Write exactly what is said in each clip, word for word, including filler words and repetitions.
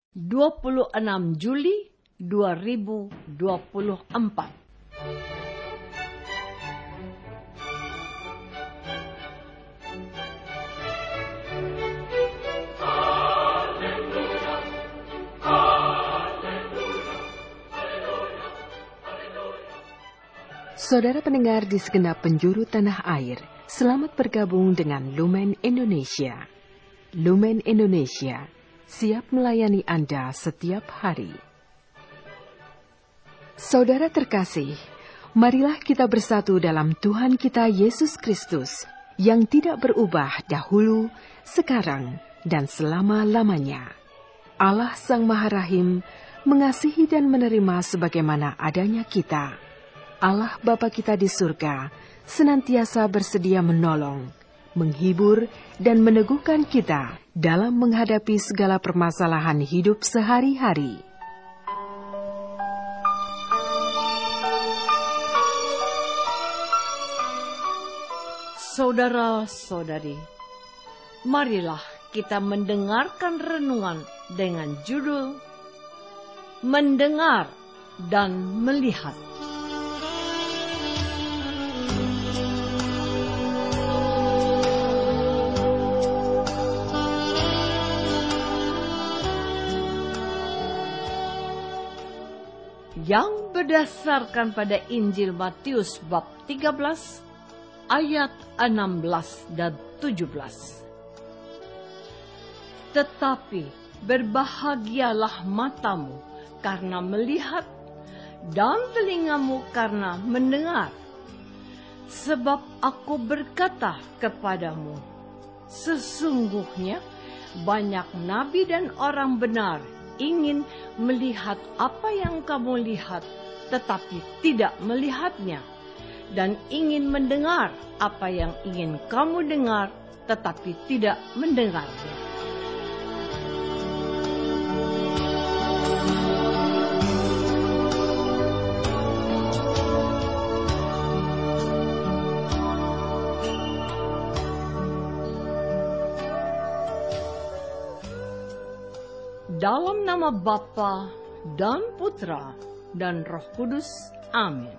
dua puluh enam Juli dua ribu dua puluh empat. Saudara pendengar di segenap penjuru tanah air, selamat bergabung dengan Lumen Indonesia. Lumen Indonesia siap melayani Anda setiap hari. Saudara terkasih, marilah kita bersatu dalam Tuhan kita Yesus Kristus yang tidak berubah dahulu, sekarang, dan selama-lamanya. Allah Sang Maha Rahim mengasihi dan menerima sebagaimana adanya kita. Allah Bapa kita di surga senantiasa bersedia menolong, menghibur, dan meneguhkan kita dalam menghadapi segala permasalahan hidup sehari-hari. Saudara-saudari, marilah kita mendengarkan renungan dengan judul Mendengar dan Melihat. Yang berdasarkan pada Injil Matius bab tiga belas ayat enam belas dan tujuh belas. Tetapi berbahagialah matamu karena melihat dan telingamu karena mendengar. Sebab aku berkata kepadamu, sesungguhnya banyak nabi dan orang benar ingin melihat apa yang kamu lihat, tetapi tidak melihatnya, dan ingin mendengar apa yang ingin kamu dengar, tetapi tidak mendengarnya. Dalam nama Bapa dan Putra dan Roh Kudus. Amin.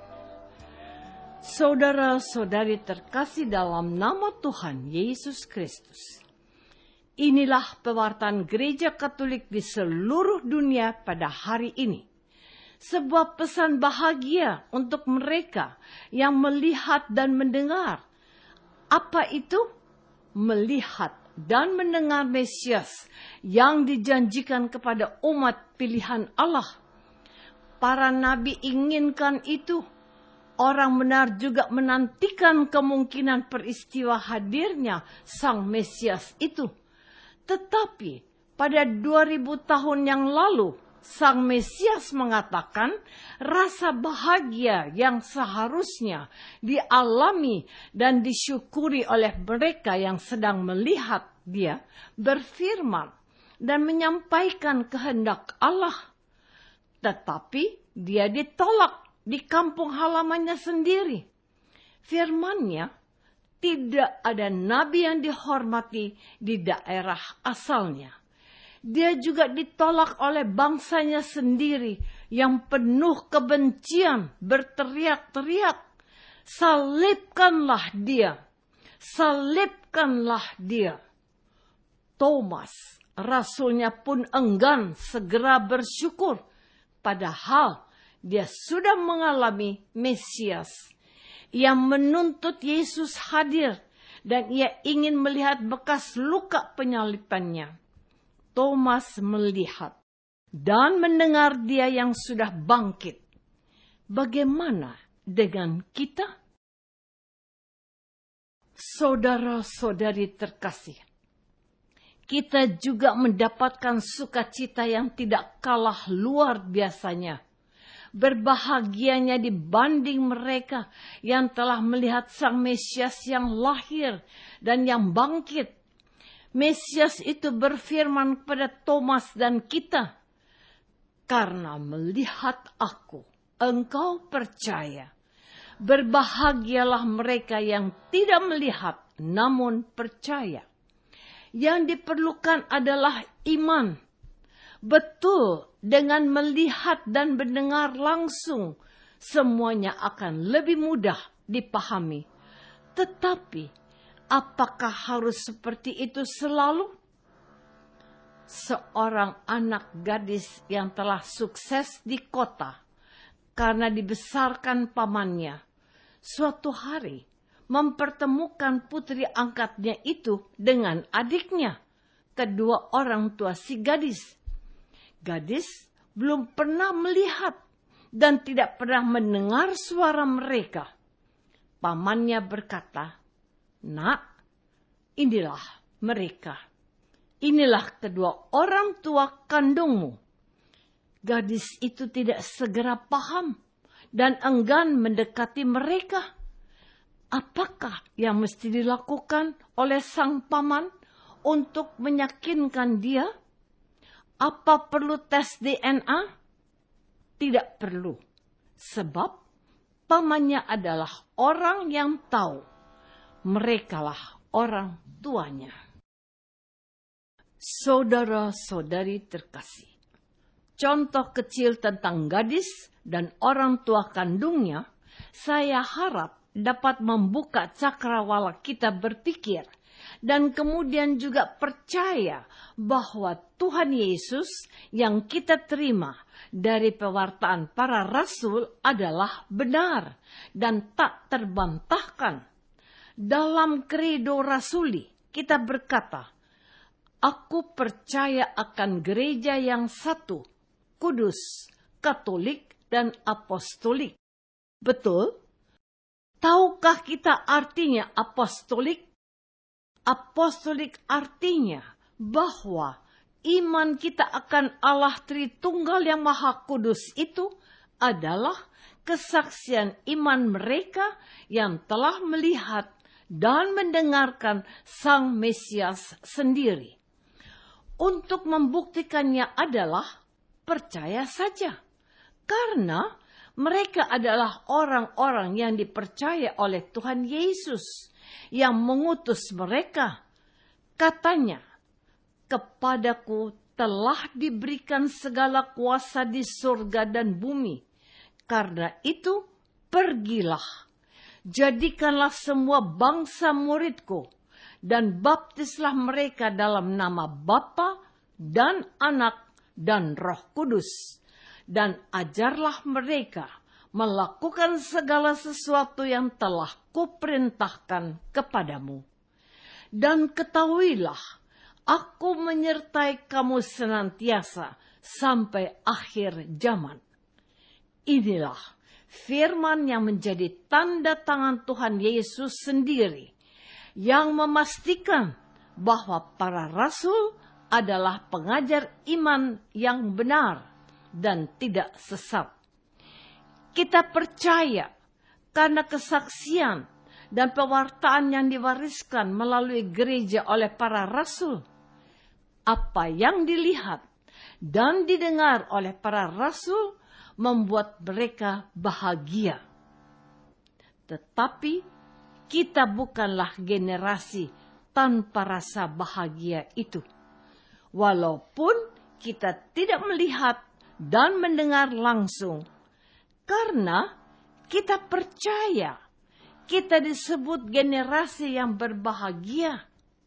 Saudara-saudari terkasih dalam nama Tuhan Yesus Kristus. Inilah pewartaan Gereja Katolik di seluruh dunia pada hari ini. Sebuah pesan bahagia untuk mereka yang melihat dan mendengar. Apa itu? Melihat dan mendengar Mesias yang dijanjikan kepada umat pilihan Allah. Para nabi inginkan itu. Orang benar juga menantikan kemungkinan peristiwa hadirnya Sang Mesias itu. Tetapi pada dua ribu tahun yang lalu, Sang Mesias mengatakan rasa bahagia yang seharusnya dialami dan disyukuri oleh mereka yang sedang melihat Dia berfirman dan menyampaikan kehendak Allah. Tetapi Dia ditolak di kampung halamannya sendiri. Firman-Nya, tidak ada nabi yang dihormati di daerah asalnya. Dia juga ditolak oleh bangsanya sendiri yang penuh kebencian, berteriak-teriak, salibkanlah dia, salibkanlah dia. Thomas, rasulnya pun enggan segera bersyukur, padahal dia sudah mengalami Mesias. Ia menuntut Yesus hadir dan ia ingin melihat bekas luka penyalibannya. Thomas melihat dan mendengar Dia yang sudah bangkit. Bagaimana dengan kita? Saudara-saudari terkasih, kita juga mendapatkan sukacita yang tidak kalah luar biasanya. Berbahagianya dibanding mereka yang telah melihat Sang Mesias yang lahir dan yang bangkit. Mesias itu berfirman kepada Thomas dan kita, karena melihat aku, engkau percaya. Berbahagialah mereka yang tidak melihat, namun percaya. Yang diperlukan adalah iman. Betul, dengan melihat dan mendengar langsung, semuanya akan lebih mudah dipahami. Tetapi, apakah harus seperti itu selalu? Seorang anak gadis yang telah sukses di kota karena dibesarkan pamannya, suatu hari mempertemukan putri angkatnya itu dengan adiknya, kedua orang tua si gadis. Gadis belum pernah melihat dan tidak pernah mendengar suara mereka. Pamannya berkata, "Nak, inilah mereka. Inilah kedua orang tua kandungmu." Gadis itu tidak segera paham dan enggan mendekati mereka. Apakah yang mesti dilakukan oleh sang paman untuk meyakinkan dia? Apa perlu tes D N A? Tidak perlu, sebab pamannya adalah orang yang tahu. Merekalah orang tuanya. Saudara-saudari terkasih, contoh kecil tentang gadis dan orang tua kandungnya, saya harap dapat membuka cakrawala kita berpikir dan kemudian juga percaya bahwa Tuhan Yesus yang kita terima dari pewartaan para rasul adalah benar dan tak terbantahkan. Dalam Credo Rasuli kita berkata, "Aku percaya akan gereja yang satu, kudus, katolik, dan apostolik." Betul? Tahukah kita artinya apostolik? Apostolik artinya bahwa iman kita akan Allah Tritunggal yang Maha Kudus itu adalah kesaksian iman mereka yang telah melihat dan mendengarkan Sang Mesias sendiri. Untuk membuktikannya adalah percaya saja, karena mereka adalah orang-orang yang dipercaya oleh Tuhan Yesus yang mengutus mereka. Katanya, "Kepadaku telah diberikan segala kuasa di surga dan bumi. Karena itu, pergilah, jadikanlah semua bangsa muridku, dan baptislah mereka dalam nama Bapa dan Anak dan Roh Kudus. Dan ajarlah mereka melakukan segala sesuatu yang telah kuperintahkan kepadamu. Dan ketahuilah, aku menyertai kamu senantiasa sampai akhir zaman." Inilah firman yang menjadi tanda tangan Tuhan Yesus sendiri, yang memastikan bahwa para rasul adalah pengajar iman yang benar dan tidak sesat. Kita percaya karena kesaksian dan pewartaan yang diwariskan melalui gereja oleh para rasul. Apa yang dilihat dan didengar oleh para rasul membuat mereka bahagia. Tetapi kita bukanlah generasi tanpa rasa bahagia itu. Walaupun kita tidak melihat dan mendengar langsung, karena kita percaya kita disebut generasi yang berbahagia.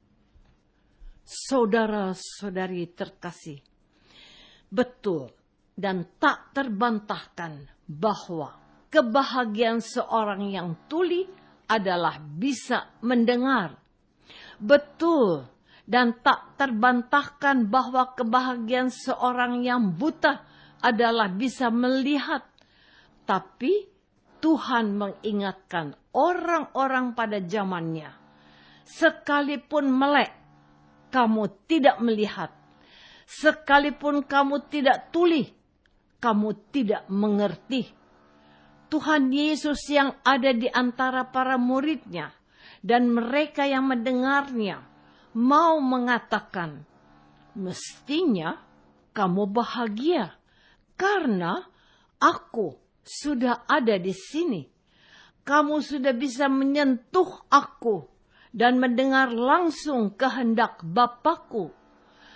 Saudara-saudari terkasih, betul dan tak terbantahkan bahwa kebahagiaan seorang yang tuli adalah bisa mendengar. Betul dan tak terbantahkan bahwa kebahagiaan seorang yang buta adalah bisa melihat. Tapi Tuhan mengingatkan orang-orang pada zamannya, sekalipun melek, kamu tidak melihat. Sekalipun kamu tidak tuli, kamu tidak mengerti. Tuhan Yesus yang ada di antara para muridnya dan mereka yang mendengarnya mau mengatakan, mestinya kamu bahagia karena aku sudah ada di sini. Kamu sudah bisa menyentuh aku dan mendengar langsung kehendak Bapakku.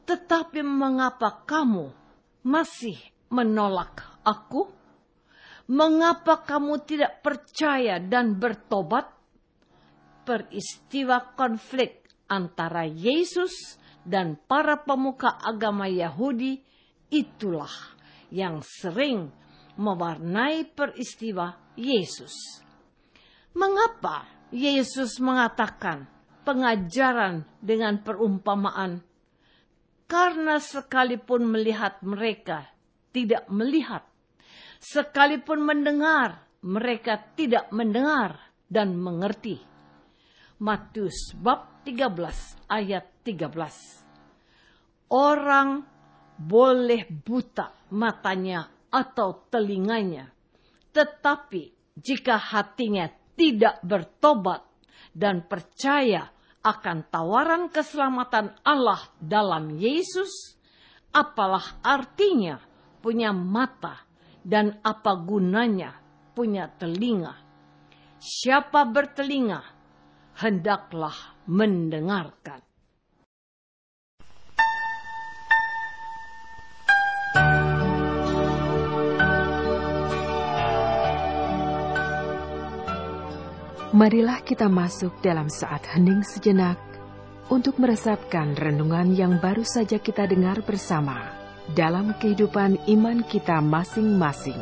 Tetapi mengapa kamu masih menolak aku? Mengapa kamu tidak percaya dan bertobat? Peristiwa konflik antara Yesus dan para pemuka agama Yahudi itulah yang sering mewarnai peristiwa Yesus. Mengapa Yesus mengatakan pengajaran dengan perumpamaan? Karena sekalipun melihat mereka tidak melihat, sekalipun mendengar mereka tidak mendengar dan mengerti. Matius bab tiga belas ayat tiga belas. Orang boleh buta matanya atau telinganya, tetapi jika hatinya tidak bertobat dan percaya akan tawaran keselamatan Allah dalam Yesus, apalah artinya punya mata dan apa gunanya punya telinga? Siapa bertelinga, hendaklah mendengarkan. Marilah kita masuk dalam saat hening sejenak untuk meresapkan renungan yang baru saja kita dengar bersama dalam kehidupan iman kita masing-masing.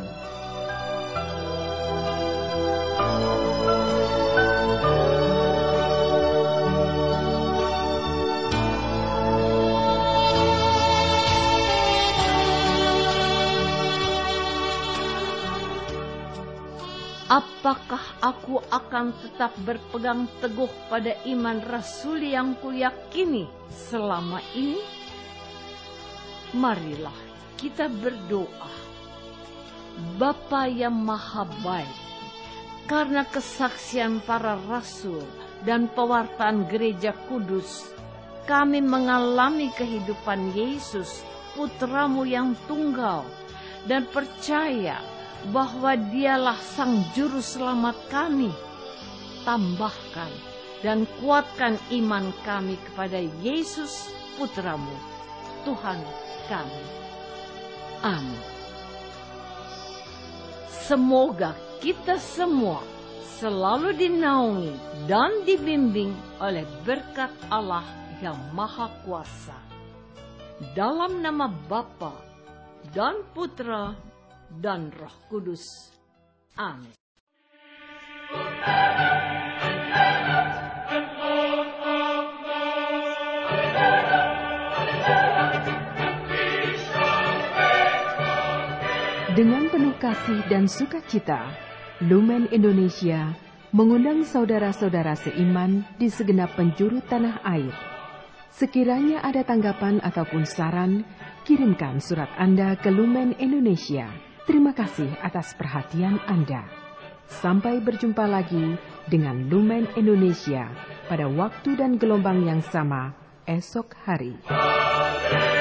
Apakah aku akan tetap berpegang teguh pada iman rasuli yang kuyakini selama ini? Marilah kita berdoa. Bapa yang maha baik, karena kesaksian para rasul dan pewartaan gereja kudus, kami mengalami kehidupan Yesus, putramu yang tunggal, dan percaya bahwa dialah sang juru selamat kami. Tambahkan dan kuatkan iman kami kepada Yesus putramu, Tuhan kami. Amin. Semoga kita semua selalu dinaungi dan dibimbing oleh berkat Allah yang Maha Kuasa. Dalam nama Bapa dan Putra dan Roh Kudus. Amin. Dengan penuh kasih dan sukacita, Lumen Indonesia mengundang saudara-saudara seiman di segenap penjuru tanah air. Sekiranya ada tanggapan ataupun saran, kirimkan surat Anda ke Lumen Indonesia. Terima kasih atas perhatian Anda. Sampai berjumpa lagi dengan Lumen Indonesia pada waktu dan gelombang yang sama esok hari.